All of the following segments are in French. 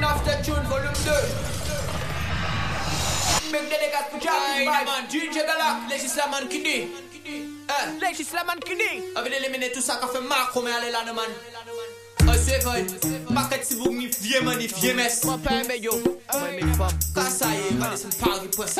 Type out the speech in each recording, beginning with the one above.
Tune after tune, volume 2. Big dédicace pour Jackie man, DJ Galak, Legislaman Kindi. Legislaman Kindi. Avec éliminer tout ça qu'a fait Macron, mais allez là, man. C'est vrai, paquet si vous m'y viez, man, y viez, mes. Mon père, mais yo, mes femmes. Quand ça y est, man, c'est pas grave pour ça.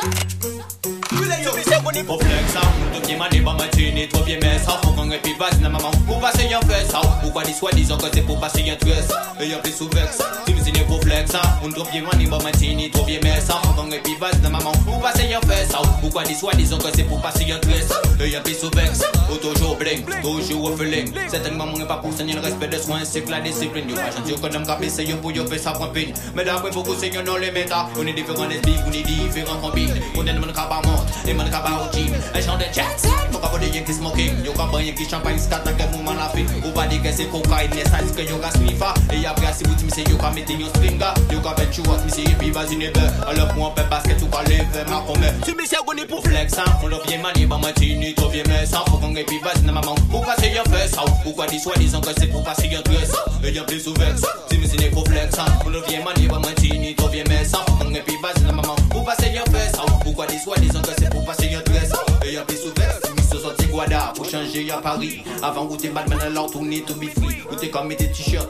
Pour flex ça, nous devient mané, bah matine, trop bien mais ça, faut qu'on répète pas, na maman, pour passer un fait ça, pourquoi dis soi-disant que c'est pour passer un tresse, et y'a plus souvent ça, tu me dis pour flex ça, nous devient mané, bah matine, trop bien mais ça, faut qu'on répète pas, na maman, pour passer un fait ça, pourquoi dis soi-disant que c'est pour passer un tresse, et y'a plus souvent ça, toujours bling, toujours feeling, c'est un moment pas pour saigner le respect de soins, c'est que la discipline, y'a pas gentil qu'on aime capé, c'est y'a pour y'a fait ça pour pine, mais d'après beaucoup c'est y'a non les méta, on est différents esprits, on est différents combines, on est dans le cabas monte, et mon cabas au gym, un genre de Jackson, faut pas dire y'a qui smoking, y'a pas bien qui champagne, scat dans quel moment la fin, ou pas dire que c'est cocaïne, les size que y'a sniffa, et après si vous dites c'est y'a mettre y'a stringa, y'a fait chouette, mais c'est puis vas-y n'est pas, alors pour un peu basket ou pas lever ma comète, tu me sais qu'on est pour flex, on le vient manier, bah matini, trop bien mais ça, faut qu'on ait puis vas-y maman, pour passer y'a fait ça, pourquoi dis soi-disant que c'est pour passer y'a dress, et y'a plus souvent ça, tu me sais pour flex, on le vient manier, bah matini, trop bien mais ça, faut qu'on ait puis vas-y maman, pour passer y'a fait ça, pourquoi dis soi-disant que c'est pour passer y'a dress, et y'a plus souvent sorti Guada pour changer à Paris. Avant où t'es Batman alors tourner to be free. Où t'es comme tes t-shirts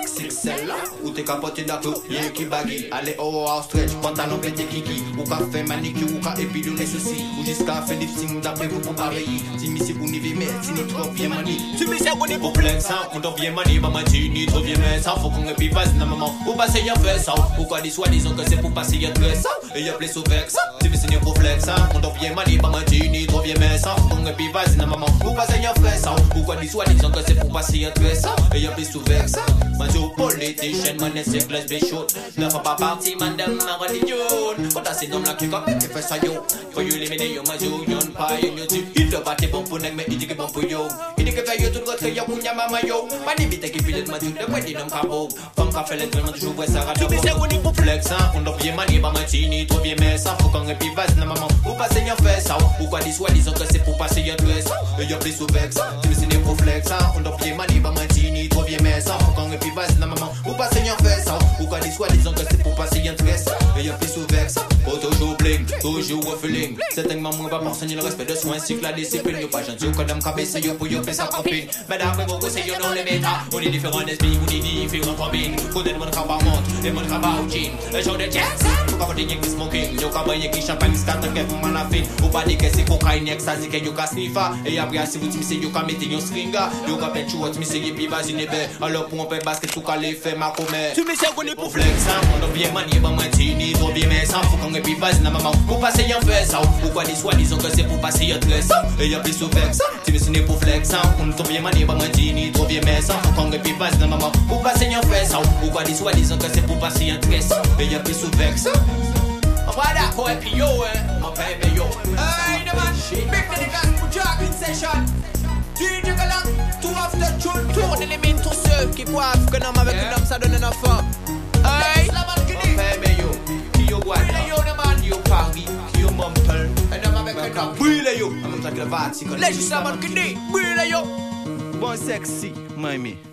XXL là. Où t'es capoté d'accord, y'a qui baggy. Allez au house stretch, pantalon pété kiki. Ou qu'a fait manicure, ou qu'a épilé ceci. Ou jusqu'à faire lifting d'après vous pour pareil. Si missy pour n'y vivre, si ni trop bien mani. Tu me sais qu'on est pour flex, ça. On doit bien mani, maman, ni trop bien mais ça. Faut qu'on ait pas na maman. Ou passer y'a fait ça. Pourquoi dis soi-disant que c'est pour passer y'a très ça. Et y'a plus souvent ça. Tu me sais pour flex, ça. On doit bien mani, maman, ni trop bien mais ça. Et puis vas-y na maman, pour passer y'a frais ça. Pourquoi dis soi-disant que c'est pour passer y'a très ça. Et y'a plus souvent ça. Man sur politicien, man c'est classe béchot. Ne fais pas partie man de ma religion. Quand t'as ces noms là qui capent, tu fais ça yo. Faut you éliminer yo, man yo, yon pas yon yo tu. Il te bat tes bons pour nèg mais il dit que bon pour yo. Il dit que fait yo tout votre yo pour y'a maman yo. Man évite qui pilote ma tout de quoi dit non cabo. Femme qu'a fait l'entraînement toujours ouais ça radio. Tu sais qu'on est pour flex ça, on doit bien manier ba matini, trop bien mais ça faut qu'on répète vas na maman. Pour passer y'a fait ça. Pourquoi dis soi-disant que c'est pour passer y'a dress. Et y'a plus souvent ça. Tu me sais pour flex ça, on doit bien manier ba matini, trop bien mais ça faut qu'on répète vas na maman. Pour passer y'a fait ça. Pourquoi dis soi-disant que c'est pour passer y'a dress. Et y'a plus souvent ça. Faut toujours bling, toujours feeling. C'est un moment va m'enseigner le respect de soins ainsi que la discipline. Y'a pas gentil quand même cabé c'est y'a pour y'a fait sa copine. Mais d'après beaucoup c'est y'a dans les méta. On est différents esprits, on est différents combines. Faut être mon cabas monte, et mon cabas au gym. Un genre de Jackson, faut pas dire y'a qui smoking. Y'a pas bien qui champagne, scat dans quel moment la fin. Ou pas dire que c'est cocaïne, y'a que ça c'est que y'a sniffa. Et après si vous dites c'est y'a mettre y'a stringa. Y'a fait chouette, mais c'est y'a puis vas-y n'est pas. Alors pour un peu basket tout calé fait ma comète. Tu me sais qu'on est pour flex ça. On doit bien manier, bah matini, trop bien mais ça. Faut qu'on ait puis vas-y na maman. Pour passer y'a fait ça. Pourquoi dis soi-disant que c'est pour passer y'a dress. Et y'a plus souvent ça. Tu me sais pour flex ça. On doit bien manier, bah matini, trop bien mais ça. Faut qu'on ait puis vas-y na maman. Pour passer y'a fait ça. Pourquoi dis soi-disant que c'est pour passer y'a dress. Et y'a plus souvent ça. Voilà, quoi, et puis yo, mon père, mais yo. Hey, the man, big dédicace pour Jackie Session. DJ Galak, tout after tune, tout. On élimine tous ceux qui croient que l'homme avec l'homme ça donne un enfant. Hey, mon père, mais yo. Qui yo, what? Yo, the man, yo, Paris, qui yo, Mumple. Un homme avec un homme. Brûle, yo. En même temps que le Vatican. Législaman Kindi, brûle, yo. Bon sexy, Miami.